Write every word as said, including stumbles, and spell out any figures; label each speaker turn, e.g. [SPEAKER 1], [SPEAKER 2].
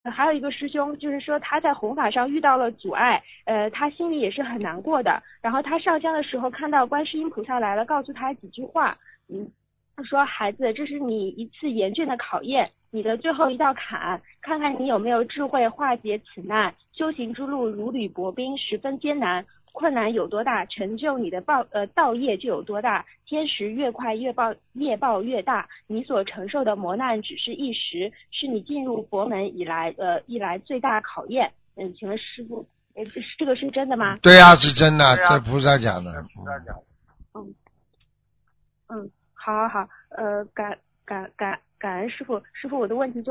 [SPEAKER 1] 呃还有一个师兄，就是说他在弘法上遇到了阻碍，呃，他心里也是很难过的。然后他上香的时候看到观世音菩萨来了，告诉他几句话，嗯，他说孩子，这是你一次严峻的考验，你的最后一道坎，看看你有没有智慧化解此难。修行之路如履薄冰，十分艰难。困难有多大，成就你的报呃道业就有多大。天时越快，越报业报越大。你所承受的磨难只是一时，是你进入佛门以来呃以来最大考验。嗯，请问师傅，呃，这这个是真的吗？
[SPEAKER 2] 对呀、是真的，这菩萨讲的。
[SPEAKER 1] 嗯嗯，好好好，呃，感感感感恩师傅，师傅我的问题就。